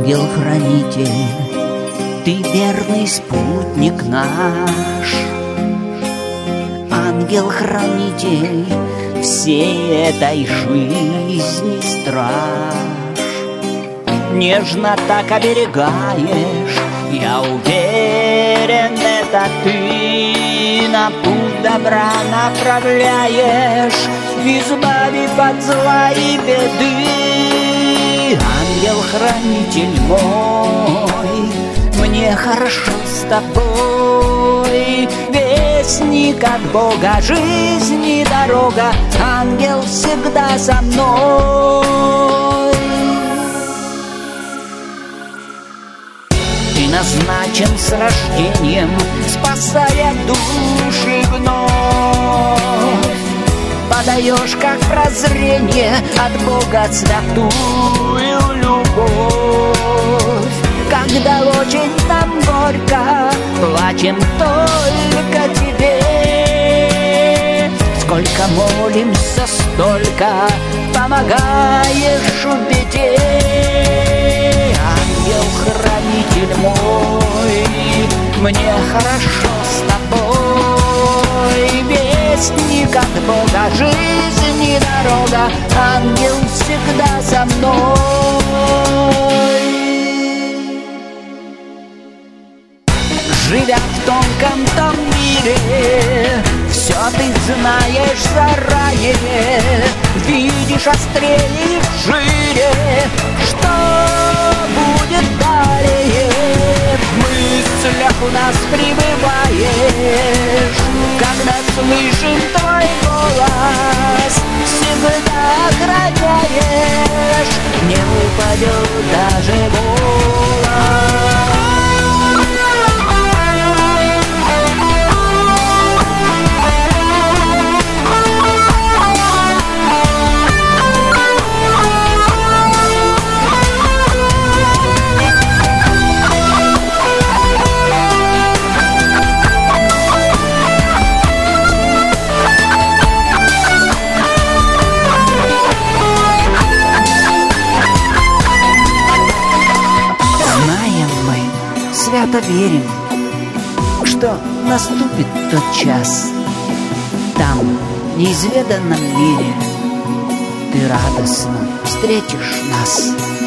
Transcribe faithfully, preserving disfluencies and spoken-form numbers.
Ангел-хранитель, ты верный спутник наш. Ангел-хранитель всей этой жизни страж. Нежно так оберегаешь, я уверен, это ты на путь добра направляешь, избавив от зла и беды. Ангел-хранитель мой, мне хорошо с тобой. Вестник от Бога, жизни дорога, ангел всегда со мной. Ты назначен с рождением, спасая души вновь. Подаешь как прозрение от Бога святую любовь. Когда очень нам горько, плачем только тебе. Сколько молимся, столько помогаешь в беде. Ангел-хранитель мой, мне хорошо с тобой. Вестник от Бога, жизни дорога, ангел всегда со мной. Живя в тонком том мире, все ты знаешь заранее, видишь острее и шире, что будет далее. В мыслях у нас пребываешь, когда слышим твой голос, всегда охраняешь, не упадет даже голос. Свято верим, что наступит тот час. Там, в неизведанном мире, ты радостно встретишь нас.